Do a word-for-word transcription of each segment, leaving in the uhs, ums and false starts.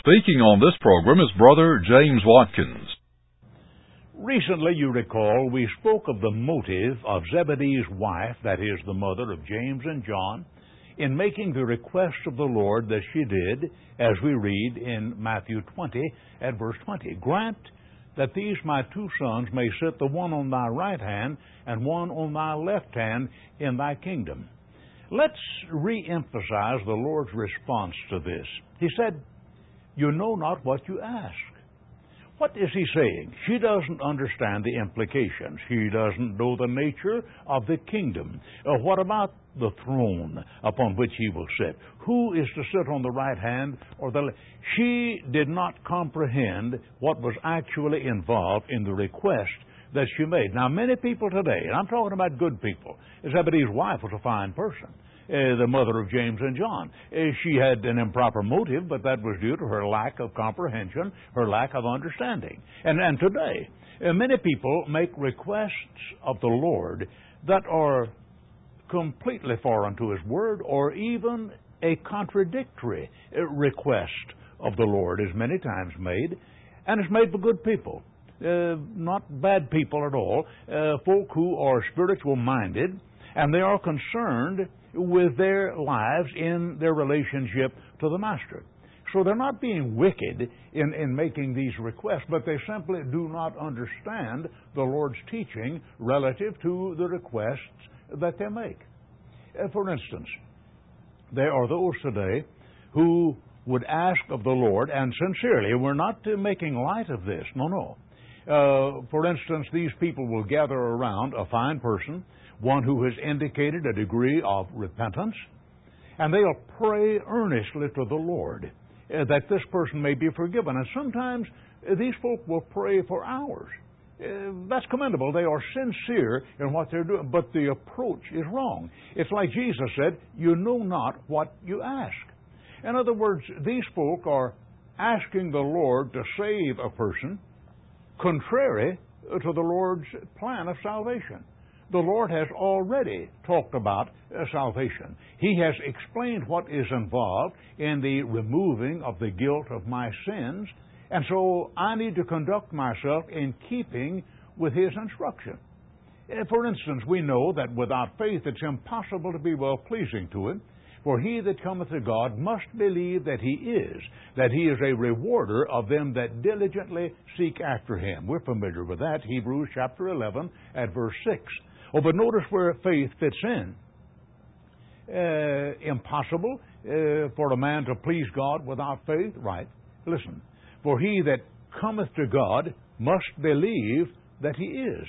Speaking on this program is Brother James Watkins. Recently, you recall, we spoke of the motive of Zebedee's wife, that is, the mother of James and John, in making the request of the Lord that she did, as we read in Matthew twenty at verse twenty. Grant that these my two sons may sit the one on thy right hand and one on thy left hand in thy kingdom. Let's re-emphasize the Lord's response to this. He said, "You know not what you ask." What is he saying? She doesn't understand the implications. She doesn't know the nature of the kingdom. Uh, what about the throne upon which he will sit? Who is to sit on the right hand or the left? She did not comprehend what was actually involved in the request that she made. Now, many people today, and I'm talking about good people, Zebedee's wife was a fine person. Uh, the mother of James and John. Uh, she had an improper motive, but that was due to her lack of comprehension, her lack of understanding. And, and today, uh, many people make requests of the Lord that are completely foreign to His Word, or even a contradictory uh, request of the Lord is many times made, and it's made for good people. Uh, not bad people at all, uh, folk who are spiritual-minded, and they are concerned with their lives in their relationship to the Master. So they're not being wicked in, in making these requests, but they simply do not understand the Lord's teaching relative to the requests that they make. Uh, for instance, there are those today who would ask of the Lord, and sincerely, we're not uh, making light of this, no, no. Uh, for instance, these people will gather around a fine person, one who has indicated a degree of repentance, and they'll pray earnestly to the Lord uh, that this person may be forgiven. And sometimes uh, these folk will pray for hours. Uh, that's commendable. They are sincere in what they're doing, but the approach is wrong. It's like Jesus said, "You know not what you ask." In other words, these folk are asking the Lord to save a person contrary to the Lord's plan of salvation. The Lord has already talked about uh, salvation. He has explained what is involved in the removing of the guilt of my sins, and so I need to conduct myself in keeping with His instruction. Uh, for instance, we know that without faith it's impossible to be well-pleasing to Him, for he that cometh to God must believe that He is, that He is a rewarder of them that diligently seek after Him. We're familiar with that, Hebrews chapter eleven at verse six. Oh, but notice where faith fits in. Uh, impossible uh, for a man to please God without faith? Right. Listen. For he that cometh to God must believe that He is.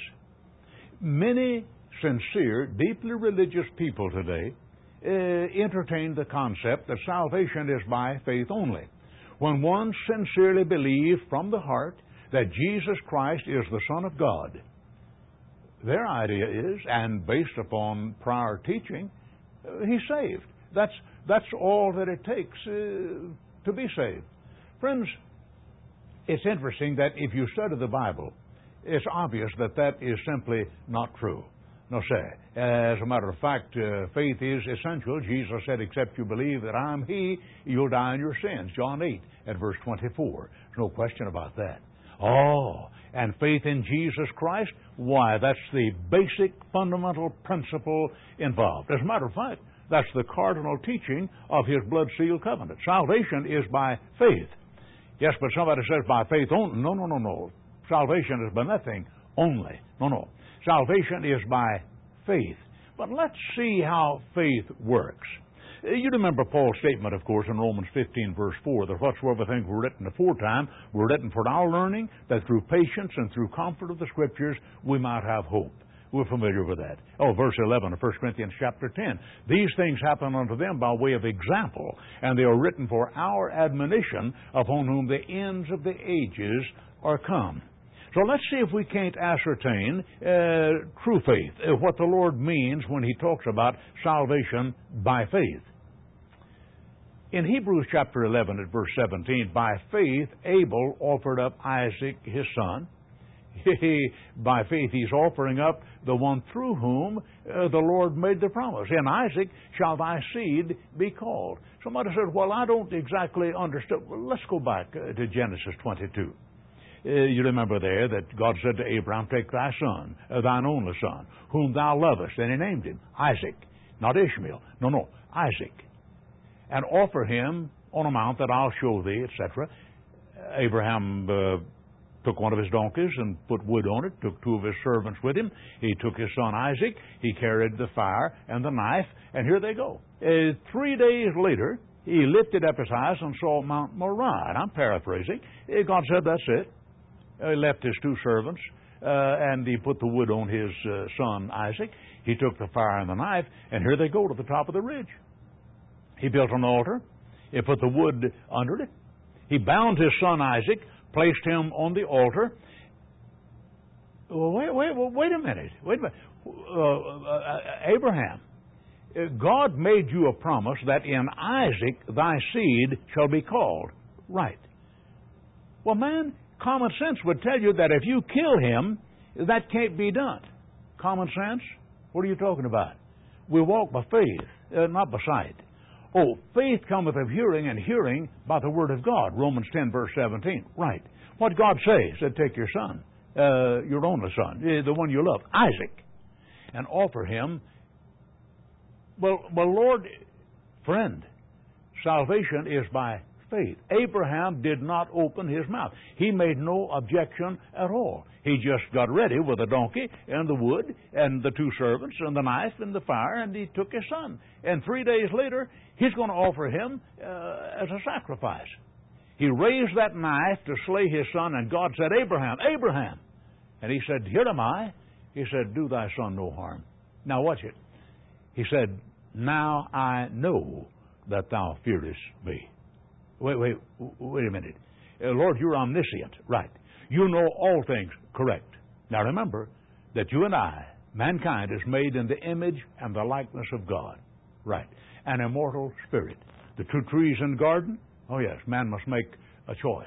Many sincere, deeply religious people today uh, entertain the concept that salvation is by faith only. When one sincerely believes from the heart that Jesus Christ is the Son of God, their idea is, and based upon prior teaching, uh, he's saved. That's, that's all that it takes uh, to be saved. Friends, it's interesting that if you study the Bible, it's obvious that that is simply not true. No, sir. As a matter of fact, uh, faith is essential. Jesus said, "Except you believe that I'm He, you'll die in your sins." John eight at verse twenty-four. There's no question about that. Oh, and faith in Jesus Christ? Why, that's the basic fundamental principle involved. As a matter of fact, that's the cardinal teaching of His blood-sealed covenant. Salvation is by faith. Yes, but somebody says by faith only. No, no, no, no. Salvation is by nothing only. No, no. Salvation is by faith. But let's see how faith works. You remember Paul's statement, of course, in Romans fifteen, verse four, that whatsoever things were written aforetime were written for our learning, that through patience and through comfort of the Scriptures we might have hope. We're familiar with that. Oh, verse eleven of First Corinthians chapter ten. These things happen unto them by way of example, and they are written for our admonition, upon whom the ends of the ages are come. So let's see if we can't ascertain uh, true faith, uh, what the Lord means when He talks about salvation by faith. In Hebrews chapter eleven at verse seventeen, by faith Abel offered up Isaac his son. He, by faith, he's offering up the one through whom uh, the Lord made the promise. In Isaac shall thy seed be called. Somebody said, well, I don't exactly understand. Well, let's go back uh, to Genesis twenty-two. Uh, you remember there that God said to Abraham, take thy son, uh, thine only son, whom thou lovest. And he named him Isaac, not Ishmael. No, no, Isaac. And offer him on a mount that I'll show thee, et cetera. Abraham uh, took one of his donkeys and put wood on it, took two of his servants with him. He took his son Isaac. He carried the fire and the knife, and here they go. Uh, three days later, he lifted up his eyes and saw Mount Moriah. And I'm paraphrasing. Uh, God said, that's it. Uh, he left his two servants, uh, and he put the wood on his uh, son Isaac. He took the fire and the knife, and here they go to the top of the ridge. He built an altar. He put the wood under it. He bound his son Isaac, placed him on the altar. Well, wait, wait, wait a minute. Wait a minute. Uh, uh, Abraham, God made you a promise that in Isaac thy seed shall be called. Right. Well, man, common sense would tell you that if you kill him, that can't be done. Common sense? What are you talking about? We walk by faith, uh, not by sight. Oh, faith cometh of hearing, and hearing by the word of God. Romans ten, verse seventeen. Right. What God say? He said, take your son, uh, your only son, the one you love, Isaac, and offer him. Well, well, Lord, friend, salvation is by faith. Abraham did not open his mouth. He made no objection at all. He just got ready with a donkey and the wood and the two servants and the knife and the fire, and he took his son. And three days later, he's going to offer him uh, as a sacrifice. He raised that knife to slay his son, and God said, Abraham, Abraham. And he said, here am I. He said, do thy son no harm. Now watch it. He said, now I know that thou fearest me. Wait, wait, wait a minute. Uh, Lord, you're omniscient. Right. You know all things. Correct. Now remember that you and I, mankind, is made in the image and the likeness of God. Right. An immortal spirit. The two trees in the garden? Oh yes, man must make a choice.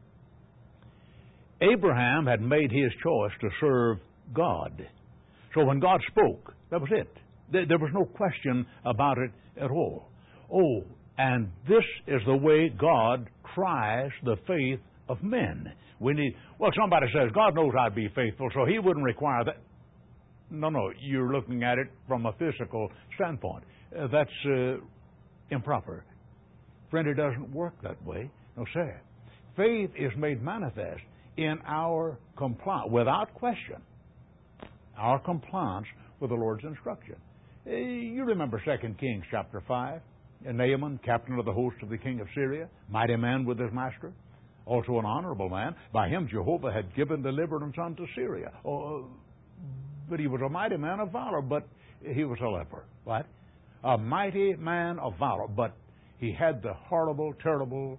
Abraham had made his choice to serve God. So when God spoke, that was it. There was no question about it at all. Oh, and this is the way God tries the faith of men. We need, well, somebody says, God knows I'd be faithful, so he wouldn't require that. No, no, you're looking at it from a physical standpoint. Uh, that's uh, improper. Friend, it doesn't work that way. No, sir. Faith is made manifest in our compliance, without question, our compliance with the Lord's instruction. Uh, you remember Second Kings chapter five? Naaman, captain of the host of the king of Syria, mighty man with his master, also an honorable man. By him Jehovah had given deliverance unto Syria. Oh, but he was a mighty man of valor, but he was a leper. What? A mighty man of valor, but he had the horrible, terrible,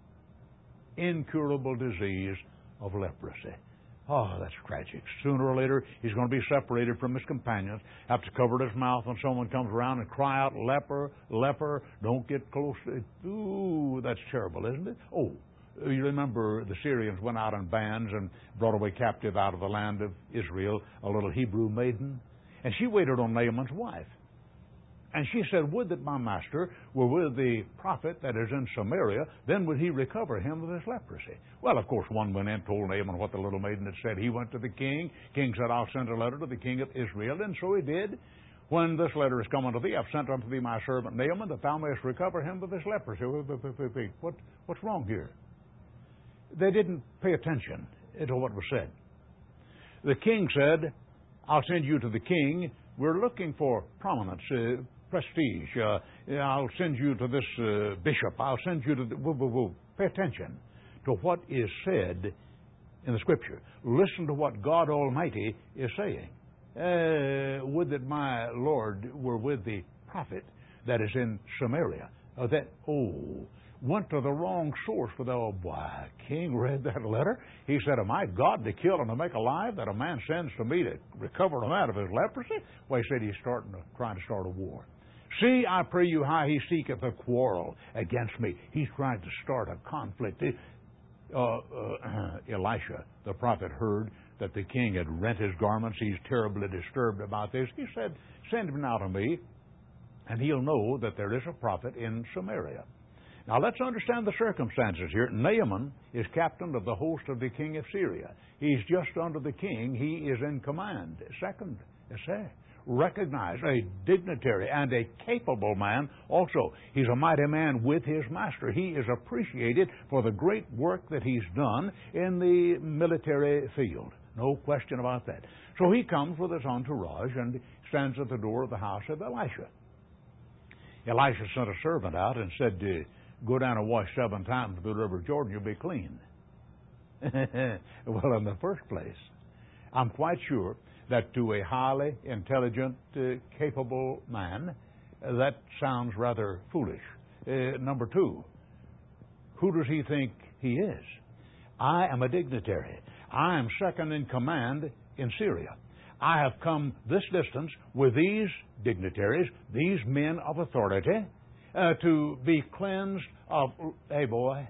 incurable disease of leprosy. Oh, that's tragic. Sooner or later, he's going to be separated from his companions, have to cover his mouth when someone comes around and cry out, leper, leper, don't get close to it. Ooh, that's terrible, isn't it? Oh, you remember the Syrians went out in bands and brought away captive out of the land of Israel a little Hebrew maiden, and she waited on Naaman's wife. And she said, would that my master were with the prophet that is in Samaria, then would he recover him of his leprosy. Well, of course, one went in, told Naaman what the little maiden had said. He went to the king. King said, I'll send a letter to the king of Israel. And so he did. When this letter is come unto thee, I've sent unto thee my servant Naaman, that thou mayest recover him of his leprosy. What, what's wrong here? They didn't pay attention to what was said. The king said, I'll send you to the king. We're looking for prominence, uh, prestige. Uh, I'll send you to this uh, bishop. I'll send you to the... Whoa, whoa, whoa. Pay attention to what is said in the Scripture. Listen to what God Almighty is saying. Uh, would that my Lord were with the prophet that is in Samaria. Uh, that, oh, went to the wrong source for the, oh, boy, king read that letter. He said, am I God to kill and to make alive that a man sends to me to recover him out of his leprosy? Well, he said he's starting to, trying to start a war. See, I pray you, how he seeketh a quarrel against me. He's trying to start a conflict. uh, uh, Elisha, the prophet, heard that the king had rent his garments. He's terribly disturbed about this. He said, send him now to me, and he'll know that there is a prophet in Samaria. Now let's understand the circumstances here. Naaman is captain of the host of the king of Syria. He's just under the king. He is in command. Second, say, recognized, a dignitary and a capable man also. He's a mighty man with his master. He is appreciated for the great work that he's done in the military field. No question about that. So he comes with his entourage and stands at the door of the house of Elisha. Elisha sent a servant out and said, go down and wash seven times the river Jordan, you'll be clean. Well, in the first place, I'm quite sure that to a highly intelligent, uh, capable man, uh, that sounds rather foolish. Uh, number two, who does he think he is? I am a dignitary. I am second in command in Syria. I have come this distance with these dignitaries, these men of authority, uh, to be cleansed of, hey boy,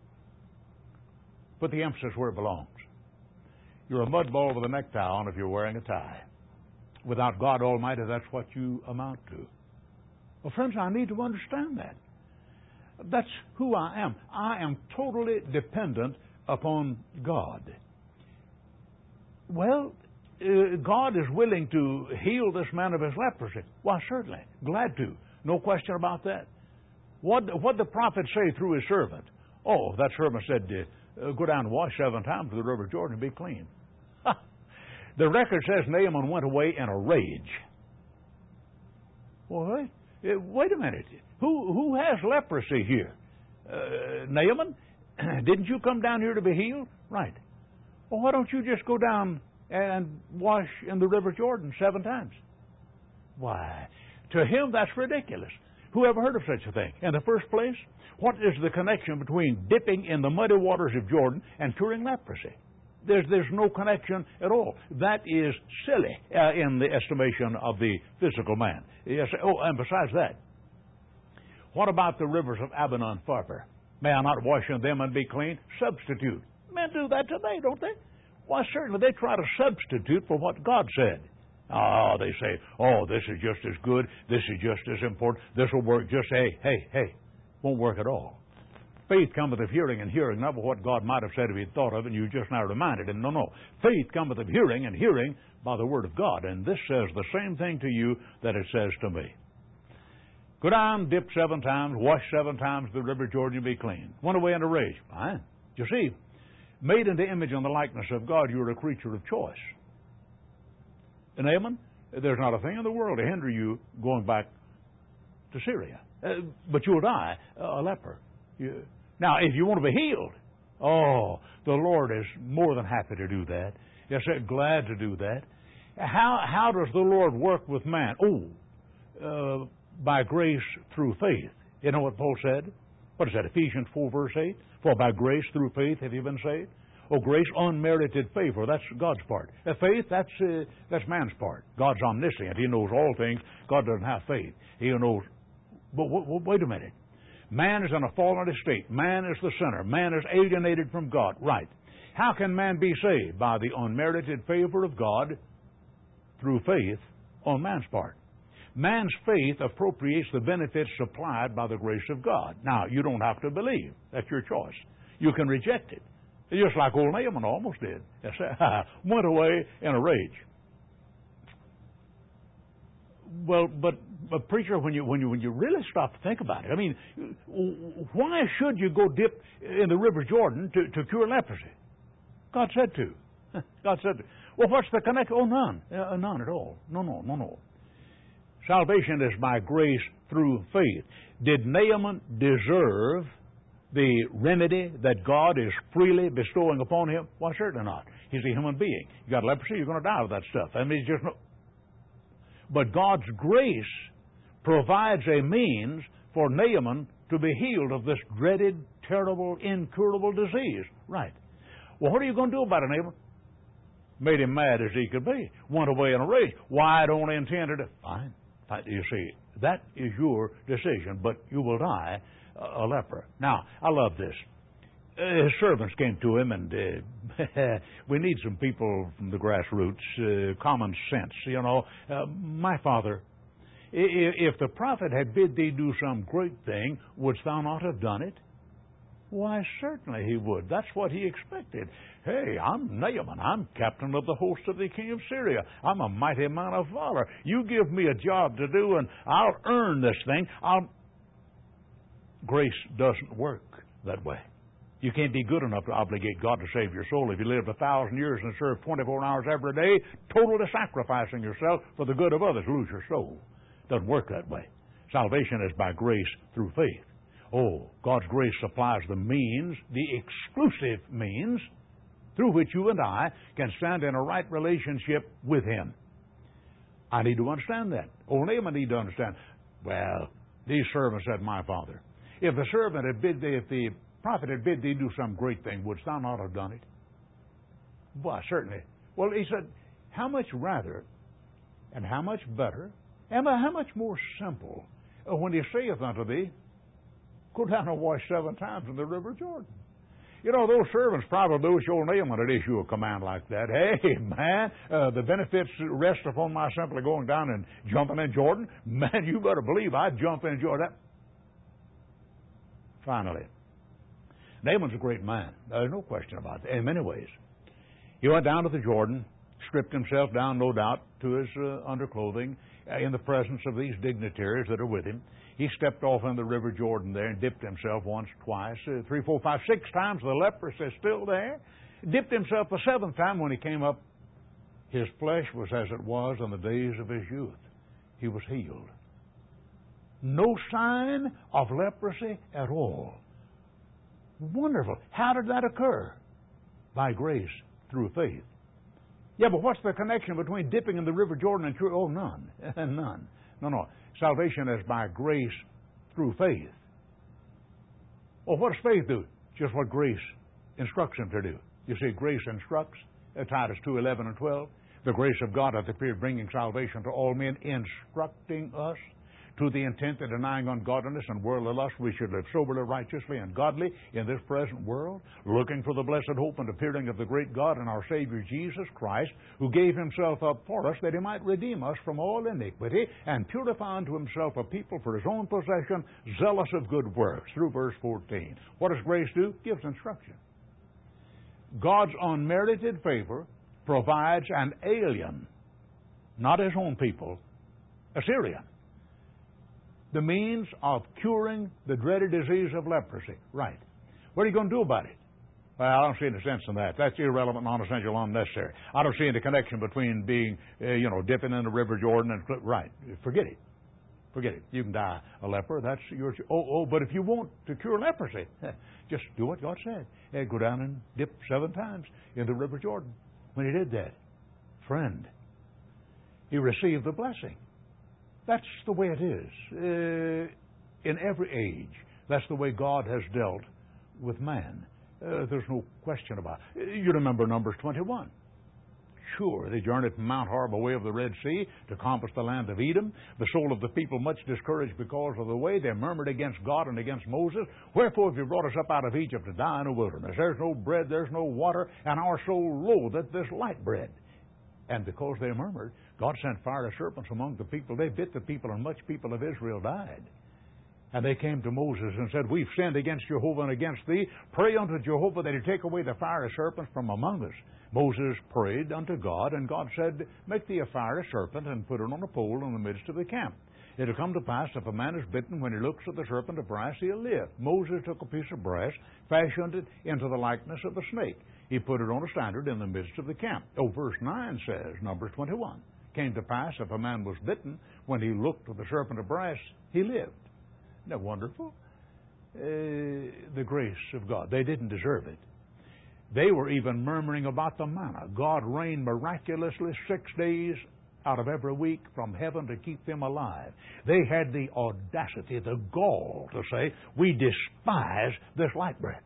put the emphasis where it belongs. You're a mud ball with a necktie on if you're wearing a tie. Without God Almighty, that's what you amount to. Well, friends, I need to understand that. That's who I am. I am totally dependent upon God. Well, uh, God is willing to heal this man of his leprosy. Why, certainly. Glad to. No question about that. What what the prophet say through his servant? Oh, that servant said, uh, go down and wash seven times to the river Jordan and be clean. The record says Naaman went away in a rage. Well, wait, uh, wait a minute. Who who has leprosy here? Uh, Naaman? Didn't you come down here to be healed? Right. Well, why don't you just go down and wash in the river Jordan seven times? Why, to him that's ridiculous. Who ever heard of such a thing? In the first place, what is the connection between dipping in the muddy waters of Jordan and curing leprosy? There's, there's no connection at all. That is silly uh, in the estimation of the physical man. Yes. Oh, and besides that, what about the rivers of Abana and Pharpar? May I not wash in them and be clean? Substitute. Men do that today, don't they? Why, certainly they try to substitute for what God said. Oh, they say, oh, this is just as good, this is just as important, this will work just, hey, hey, hey. Won't work at all. Faith cometh of hearing, and hearing not of what God might have said if he'd thought of it, and you just now reminded him. No, no. Faith cometh of hearing, and hearing by the word of God. And this says the same thing to you that it says to me. Go down, dip seven times, wash seven times the river Jordan, be clean. Went away in a rage. Fine. You see, made in the image and the likeness of God, you're a creature of choice. And Naaman, there's not a thing in the world to hinder you going back to Syria. Uh, but you'll die uh, a leper. You, now, if you want to be healed, oh, the Lord is more than happy to do that. Yes, sir, glad to do that. How how does the Lord work with man? Oh, uh, by grace through faith. You know what Paul said? What is that, Ephesians four, verse eight? For by grace through faith have you been saved? Oh, grace, unmerited favor. That's God's part. Uh, faith, that's uh, that's man's part. God's omniscient. He knows all things. God doesn't have faith. He knows. But w- w- wait a minute. Man is in a fallen estate. Man is the sinner. Man is alienated from God. Right. How can man be saved? By the unmerited favor of God through faith on man's part. Man's faith appropriates the benefits supplied by the grace of God. Now, you don't have to believe. That's your choice. You can reject it. Just like old Naaman almost did. Went away in a rage. Well, but, but preacher, when you when you when you really stop to think about it, I mean, why should you go dip in the river Jordan to, to cure leprosy? God said to. God said to. Well, what's the connection? Oh, none, uh, none at all. No, no, no, no. Salvation is by grace through faith. Did Naaman deserve the remedy that God is freely bestowing upon him? Why, certainly not. He's a human being. You got leprosy, you're going to die with that stuff. I mean, it's just no. But God's grace provides a means for Naaman to be healed of this dreaded, terrible, incurable disease. Right. Well, what are you going to do about it, Naaman? Made him mad as he could be. Went away in a rage. Why, I don't intend to. Fine. You see, that is your decision, but you will die a leper. Now, I love this. Uh, his servants came to him, and uh, we need some people from the grassroots, uh, common sense, you know. Uh, my father, if the prophet had bid thee do some great thing, wouldst thou not have done it? Why, certainly he would. That's what he expected. Hey, I'm Naaman. I'm captain of the host of the king of Syria. I'm a mighty man of valor. You give me a job to do, and I'll earn this thing. I'll... Grace doesn't work that way. You can't be good enough to obligate God to save your soul if you lived a thousand years and served twenty-four hours every day, totally sacrificing yourself for the good of others, lose your soul. Doesn't work that way. Salvation is by grace through faith. Oh, God's grace supplies the means, the exclusive means, through which you and I can stand in a right relationship with Him. I need to understand that. Old Naaman need to understand. Well, these servants said, my father, if the servant had bid thee, if the prophet had bid thee do some great thing, wouldst thou not have done it? Why, certainly. Well, he said, how much rather, and how much better, and how much more simple, when he saith unto thee, go down and wash seven times in the river Jordan. You know, those servants probably wish old Naaman would issue a command like that. Hey, man, uh, the benefits rest upon my simply going down and jumping in Jordan. Man, you better believe I'd jump in Jordan. Finally, Naaman's a great man. There's no question about that in many ways. He went down to the Jordan, stripped himself down, no doubt, to his uh, underclothing, uh, in the presence of these dignitaries that are with him. He stepped off in the river Jordan there and dipped himself once, twice, uh, three, four, five, six times. The leprosy is still there. Dipped himself the seventh time when he came up. His flesh was as it was in the days of his youth. He was healed. No sign of leprosy at all. Wonderful. How did that occur? By grace, through faith. Yeah, but what's the connection between dipping in the river Jordan and true? Oh, none. None. No, no. Salvation is by grace through faith. Well, what does faith do? Just what grace instructs him to do. You see, grace instructs, uh, Titus two, eleven and twelve. The grace of God hath appeared, bringing salvation to all men, instructing us to the intent that denying ungodliness and worldly lust, we should live soberly, righteously, and godly in this present world, looking for the blessed hope and appearing of the great God and our Savior Jesus Christ, who gave himself up for us that he might redeem us from all iniquity and purify unto himself a people for his own possession, zealous of good works, through verse fourteen. What does grace do? Gives instruction. God's unmerited favor provides an alien, not his own people, a Syrian, the means of curing the dreaded disease of leprosy. Right. What are you going to do about it? Well, I don't see any sense in that. That's irrelevant, non-essential, unnecessary. I don't see any connection between being, uh, you know, dipping in the river Jordan and... Right. Forget it. Forget it. You can die a leper. That's your... Oh, oh, but if you want to cure leprosy, just do what God said. Uh, go down and dip seven times in the river Jordan. When he did that, friend, he received the blessing. That's the way it is. Uh, in every age, that's the way God has dealt with man. Uh, there's no question about it. You remember Numbers twenty-one. Sure, they journeyed from Mount Hor by way of the Red Sea to compass the land of Edom. The soul of the people much discouraged because of the way. They murmured against God and against Moses. Wherefore have you brought us up out of Egypt to die in the wilderness? There's no bread, there's no water, and our soul loatheth this light bread. And because they murmured, God sent fiery serpents among the people. They bit the people, and much people of Israel died. And they came to Moses and said, we've sinned against Jehovah and against thee. Pray unto Jehovah that he take away the fiery serpents from among us. Moses prayed unto God, and God said, make thee a fiery serpent and put it on a pole in the midst of the camp. It'll come to pass, if a man is bitten, when he looks at the serpent of brass, he'll live. Moses took a piece of brass, fashioned it into the likeness of a snake. He put it on a standard in the midst of the camp. Oh, verse nine says, Numbers twenty-one, came to pass, if a man was bitten, when he looked at the serpent of brass, he lived. Isn't that wonderful? Uh, the grace of God. They didn't deserve it. They were even murmuring about the manna. God rained miraculously six days out of every week from heaven to keep them alive. They had the audacity, the gall to say, we despise this light bread.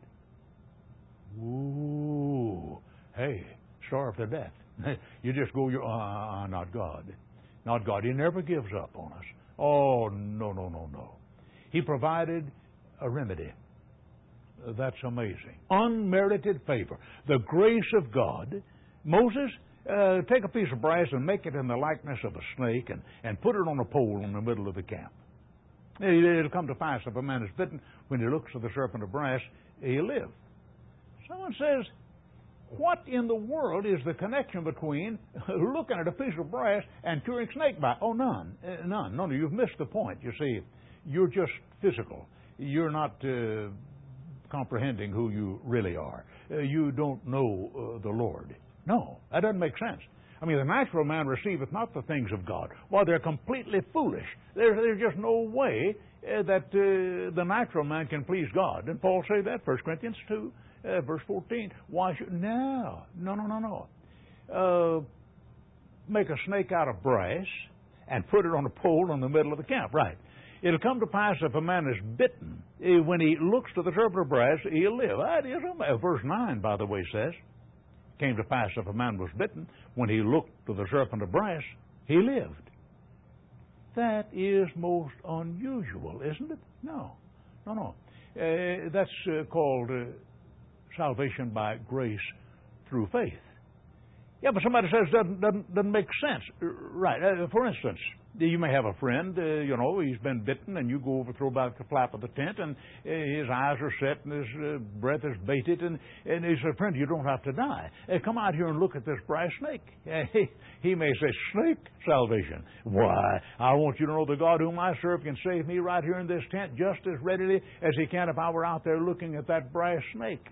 Ooh, hey, starve to death. You just go, your, uh, not God. Not God. He never gives up on us. Oh, no, no, no, no. He provided a remedy. That's amazing. Unmerited favor. The grace of God. Moses, uh, take a piece of brass and make it in the likeness of a snake and, and put it on a pole in the middle of the camp. It'll come to pass if a man is bitten, when he looks at the serpent of brass, he'll live. Someone says, what in the world is the connection between looking at a piece of brass and curing snake bite? Oh, none. Uh, none. No, no, you've missed the point. You see, you're just physical. You're not uh, comprehending who you really are. Uh, you don't know uh, the Lord. No, that doesn't make sense. I mean, the natural man receiveth not the things of God. Well, they're completely foolish. There's, there's just no way uh, that uh, the natural man can please God. And Paul say that, First Corinthians two, uh, verse fourteen. Why should... No, no, no, no, no. Uh, make a snake out of brass and put it on a pole in the middle of the camp. Right. It'll come to pass if a man is bitten, uh, when he looks to the serpent of brass, he'll live. That is a, verse nine, by the way, says, came to pass if a man was bitten, when he looked to the serpent of brass, he lived. That is most unusual, isn't it? No, no, no. Uh, that's uh, called uh, salvation by grace through faith. Yeah, but somebody says doesn't doesn't, doesn't make sense. Right. Uh, for instance, you may have a friend, uh, you know, he's been bitten, and you go over, throw back the flap of the tent, and uh, his eyes are set, and his uh, breath is baited, and, and he says, friend, you don't have to die. Uh, come out here and look at this brass snake. Uh, he, he may say, snake salvation. Why, I want you to know the God whom I serve can save me right here in this tent just as readily as he can if I were out there looking at that brass snake.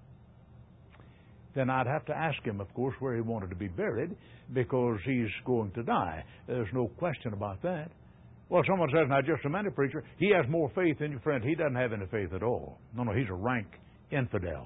Then I'd have to ask him, of course, where he wanted to be buried, because he's going to die. There's no question about that. Well, someone says, now, just a minute, preacher, he has more faith than your friend. He doesn't have any faith at all. No, no, he's a rank infidel.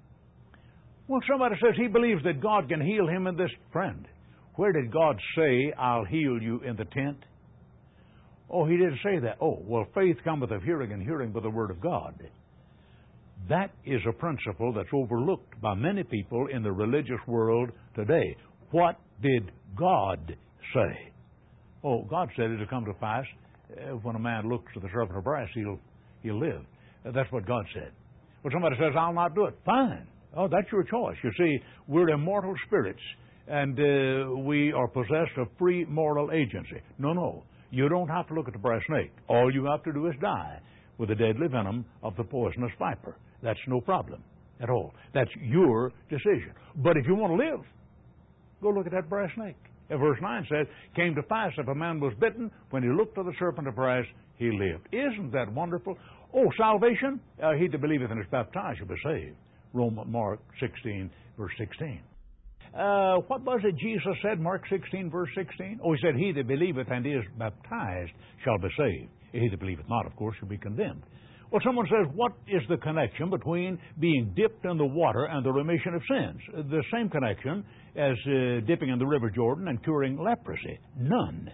Well, somebody says he believes that God can heal him and this friend. Where did God say, I'll heal you in the tent? Oh, he didn't say that. Oh, well, faith cometh of hearing, and hearing by the word of God. That is a principle that's overlooked by many people in the religious world today. What did God say? Oh, God said it'll come to pass uh, when a man looks to the serpent of brass, he'll he'll live. Uh, that's what God said. Well, somebody says, I'll not do it. Fine. Oh, that's your choice. You see, we're immortal spirits, and uh, we are possessed of free moral agency. No, no. You don't have to look at the brass snake. All you have to do is die with the deadly venom of the poisonous viper. That's no problem at all. That's your decision. But if you want to live, go look at that brass snake. And verse nine says, came to pass if a man was bitten, when he looked to the serpent of brass, he lived. Isn't that wonderful? Oh, salvation? Uh, he that believeth and is baptized shall be saved. Roman Mark sixteen, verse sixteen. Uh, what was it Jesus said, Mark sixteen, verse sixteen? Oh, he said, he that believeth and is baptized shall be saved. He that believeth not, of course, shall be condemned. Well, someone says, what is the connection between being dipped in the water and the remission of sins? The same connection as uh, dipping in the river Jordan and curing leprosy. None.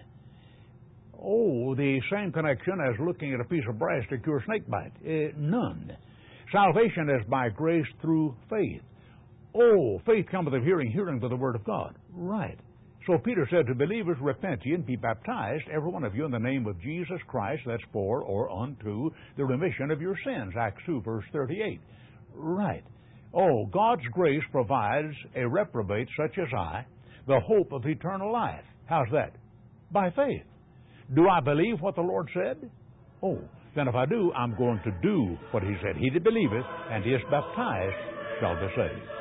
Oh, the same connection as looking at a piece of brass to cure snake bite. Uh, none. Salvation is by grace through faith. Oh, faith cometh of hearing, hearing by the word of God. Right. So Peter said to believers, repent ye and be baptized, every one of you, in the name of Jesus Christ, that's for or unto the remission of your sins. Acts two, verse thirty-eight. Right. Oh, God's grace provides a reprobate such as I the hope of eternal life. How's that? By faith. Do I believe what the Lord said? Oh, then if I do, I'm going to do what he said. He that believeth and is baptized shall be saved.